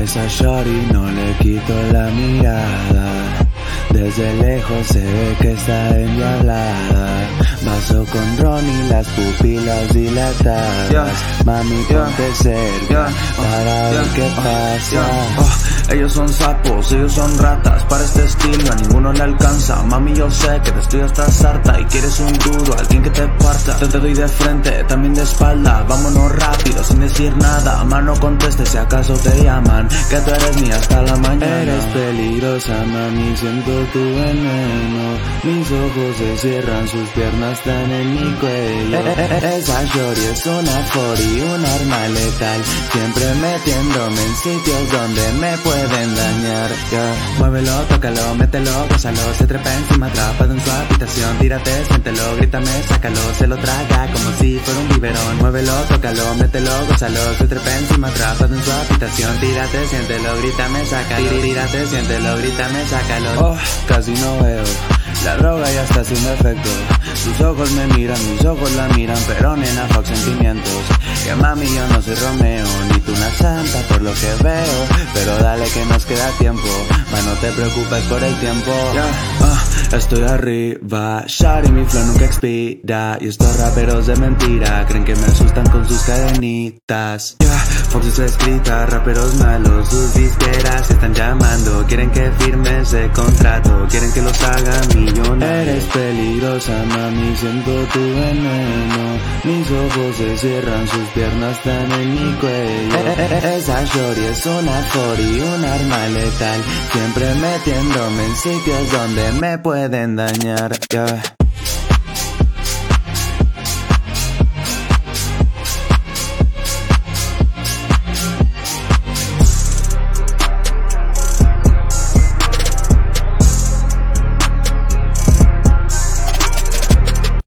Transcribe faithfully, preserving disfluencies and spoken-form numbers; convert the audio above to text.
esa shorty no le quito la mirada. Desde lejos se ve que está endiablada. Vaso con ron y las pupilas dilatadas. Yeah. Mami, Yeah. ponte cerca Yeah. para ver Yeah. qué Uh, pasa. yeah. Oh, ellos son sapos, ellos son ratas. Para este estilo a ninguno le alcanza. Mami, yo sé que te estoy hasta sarta y quieres un duro, alguien que te parta. Te, te doy de frente, también de espalda. Vámonos rápido, sin decir nada. Mano, conteste si acaso te llaman. Que tú eres mía hasta la mañana. Eres peligrosa, mami, siento tu veneno. Mis ojos se cierran, sus piernas están en mi cuello. Esa shorty es una forty, un arma letal. Siempre metiéndome en sitios donde me pueden dañar. Yeah. Muévelo, tócalo, mételo, gózalo. Se trepa encima, atrapado en su habitación. Tírate, siéntelo, grítame, sácalo. Se lo traga como si fuera un biberón. Muévelo, tócalo, mételo, gózalo. Se trepa encima, atrapado en su habitación. Tírate, siéntelo, grítame, sácalo. Tírate, siéntelo, grítame, sácalo. Oh, casi no veo. La droga ya está haciendo efecto. Tus ojos me miran, mis ojos la miran, pero nena, fuck sentimientos. Que mami, yo no soy Romeo, ni tú una santa por lo que veo. Pero dale que nos queda tiempo, ma, no te preocupes por el tiempo. Yeah. Uh, estoy arriba, shawty, mi flow nunca expira. Y estos raperos de mentira creen que me asustan con sus cadenitas. Yeah. Fox está escrita, raperos malos, sus disqueras están llamando. Quieren que firme ese contrato, quieren que los haga millonarios. Eres peligrosa, mami, siento tu veneno. Mis ojos se cierran, sus piernas están en mi cuello. Esa shorty es una forty, un arma letal. Siempre metiéndome en sitios donde me pueden dañar. Yeah.